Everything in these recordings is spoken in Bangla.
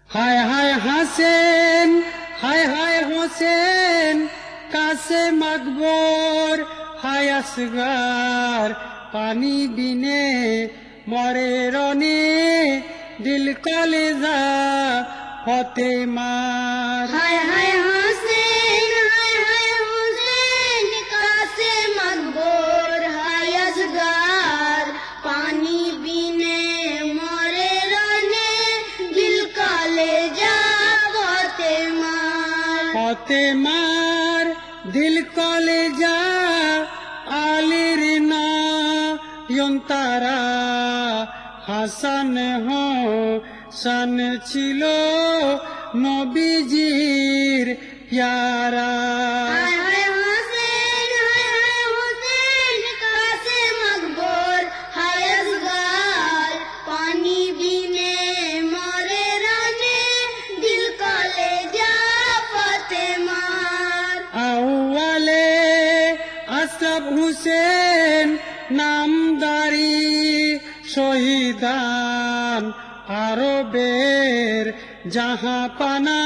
হায় হায় হাসেন, হায় হায় হোসেন, কাসেম আকবর, হায় আসগার, পানি বিনে মরে রনে, দিল কলেজা হতে মার। হায় হায় হাসেন, হায় হায় হোসেন, কাসেম আকবর, হায় আসগার, পানি বিনে মরে রনে, দিল কলেজা হতে মার। হতে মার দিল কলেজা আলির নয়ন তারা, হাসান হোসেন ছিল নবীজির প্যারা। হায় হায় হাসেন, হায় হায় হোসেন, কাসেম আকবর, হায় আসগার, পানি বিনে মরে রনে, দিল কলেজা হতে মার। আউয়ালে আশরাফ হুসেন নামদারি শহীদান, আরবের জাহাপানা,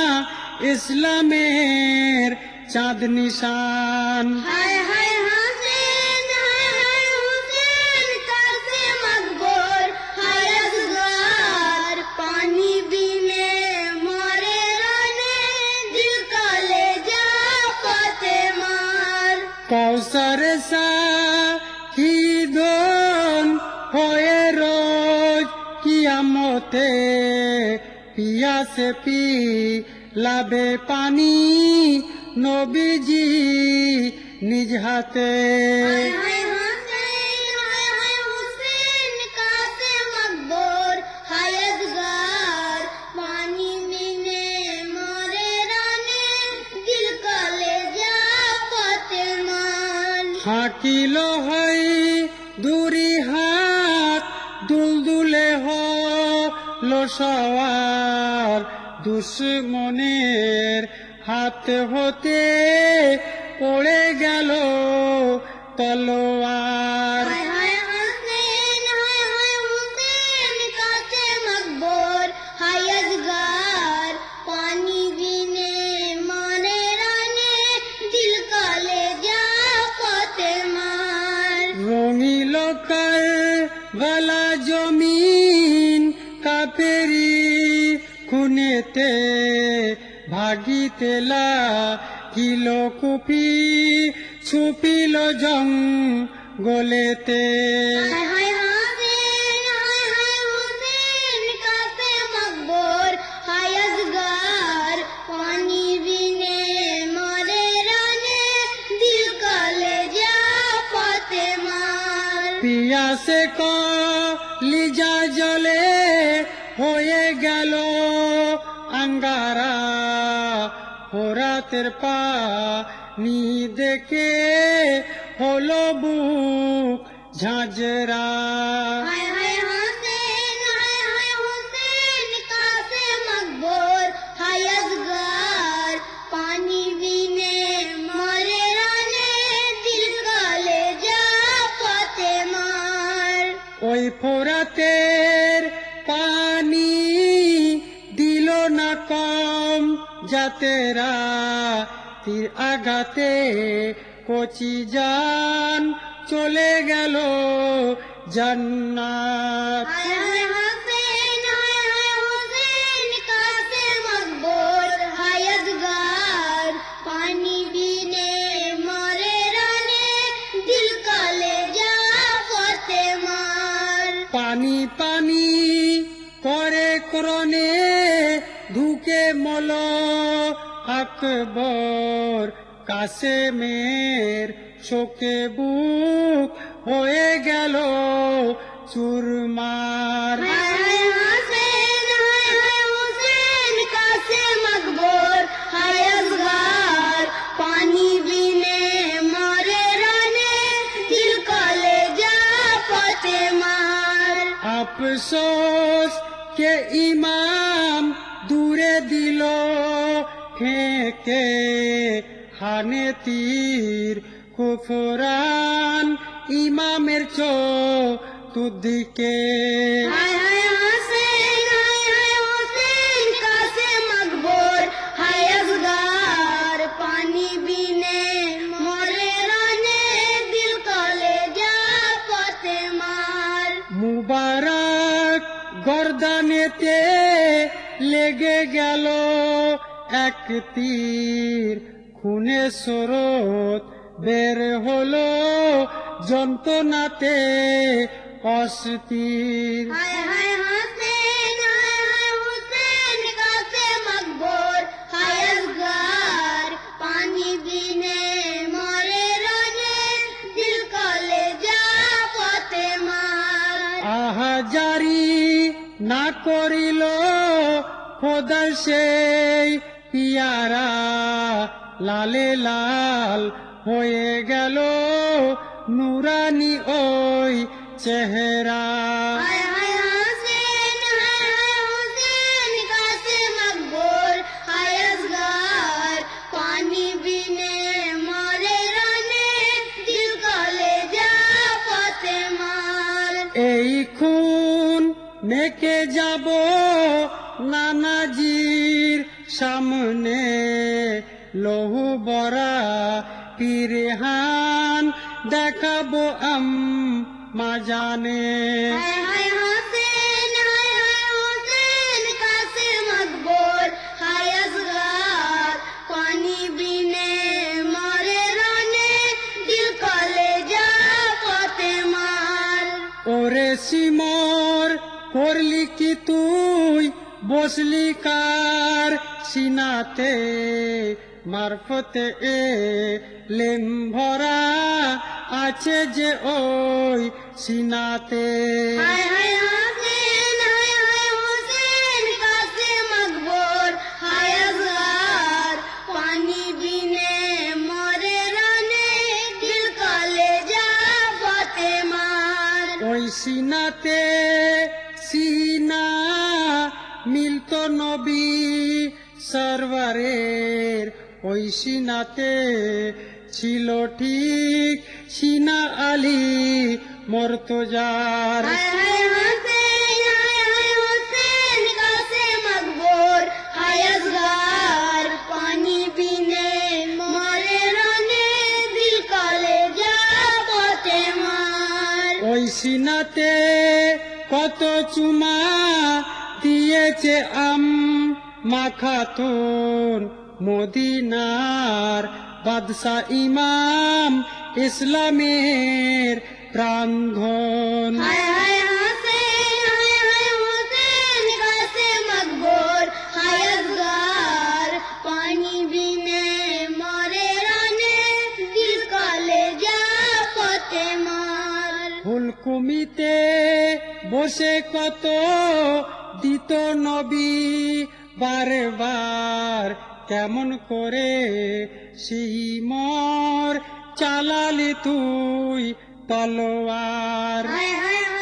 ইসলামের চাঁদ নিশান। হায় হায় হাসেন, হায় হায় হোসেন, কাসেম আকবর, হায় আসগার, পানি বিনে মরে রনে, দিল কলেজা হতে মার। কৌসর সাহিদন হয়ে রোজ কিয়ামতে, পিয়াসে পিলাবে পানি নবীজি নিজ হাতে। হায় হায় হাসেন, হায় হায় হোসেন, কাসেম আকবর, হায় আসগার, পানি বিনে মরে রনে, দিল কলেজা হতে মার। হাকিল হয় দুরি হাত, দুলদুলে হলো সওয়ার, দুশ্মনের হাত হতে পড়ে গেল তলোয়ার। হায় হায় হাসেন, হায় হায় হোসেন, কাসেম আকবর, হায় আসগার, পানি বিনে মরে রনে, দিল কলেজা হতে মার। রঙিল কারবালা জমিন কাপেরি খুনেতে, ভাগিতে লাগিল কুপি ছুপিল জঙ্গলেতে। হায় হায় হাসেন, হায় হায় হোসেন, কাসেম আকবর, হায় আসগার, পানি বিনে মরে রনে, দিল কলেজা হতে মার। পিয়াসে কলিজা জলে হয়ে গেল আঙ্গারা, ফোরাতের পানি দেখে হলো বুক ঝাঁঝরা। হায় হায় হাসেন, হায় হায় হোসেন, কাসেম আকবর, হায় আসগার, পানি বিনে মরে রনে, দিল কলেজা হতে মার। ওই ফোরাতের পানি দিল না কম জাতেরা, তীর আঘাতে কচি জান চলে গেল জান্নাত। হায় হায় হাসেন, হায় হায় হোসেন, কাসেম আকবর, হায় আসগার, পানি বিনে মরে রনে, দিল কলেজা হতে মার। পানি পানি করে ক্রণে ঢুকে মল আকবর, কাসেমের শোকে বুক হয়ে গেল চুরমার। হায় হায় হাসেন, হায় হায় হোসেন, কাসেম আকবর, হায় আসগার, পানি বিনে মরে রনে, দিল কলেজা হতে মার। আফসোস কে ইমাম দূরে দিল ফেঁকে, হানে তীর কুফরান ইমামের চতুর্দিকে। হায় হায় হাসেন, হায় হায় হোসেন, লেগে গেল এক তীর, খুনে স্রোত বের হলো যন্ত্রণাতে অস্থির। হায় হায় হোসেন, হায় হায় হোসেন, কাসেম আকবর, হায় আসগর, পানি বিনে মরে রনে, দিল কলেজা ফাতেমার। আহা জারি না করিল খোদা সেই পিয়ারা, লালে লাল হয়ে গেল নুরানি ওই চেহারা। হায় হায় হোসেন, হায় হায় হোসেন, কাসেম আকবর, হায় আসগর, পানি বিনে মরে রনে, দিল কলেজা ফাতেমার। এই খুন মেকে যাব নানাজির সামনে, লহু বরা পিরহান দেখাবো মাজানে। হায় হায় হোসেন, হায় হায় হোসেন, কাসেম আকবর, হায় আসগর, পানি বিনে মরে রনে, দিল কলেজা ফাতেমার। ওরে সিমর করলি কি তুই, বসলি কার সিনাতে, মারফতে লেম ভরা আছে যে ওই সিনাতে। হায় হায় হোসেন, হায় হায় হোসেন, কাসেম আকবর, হায় আসগর, পানি বিনে মরে রনে, দিল কলেজা ফাতেমার। ওই সিনাতে সিনা মিলত নবী সরওয়ারের, ওই সিনাতে ছিল ঠিক সিনা আলী মর্তজার। হায় হায় হোসেন, হায় হায় হোসেন, কাসেম আকবর, হায় আসগর, পানি বিনে মরে রনে, দিল কলেজা ফাতেমার। ওই সিনাতে কত চুমা দিয়েছে মাখাতুন, মদিনার বাদশা ইমাম ইসলামের প্রাণধন। হায় হায় হোসেন, হায় হায় হোসেন, কাসেম আকবর, হায় আসগর, পানি বিনে মরে রনে, দিল কলেজা ফাতেমার। হুলকুমিতে বসে কত দিত নবী বারবার, কেমন করে সিমর চালালি তুই তলোয়ার। হায় হায়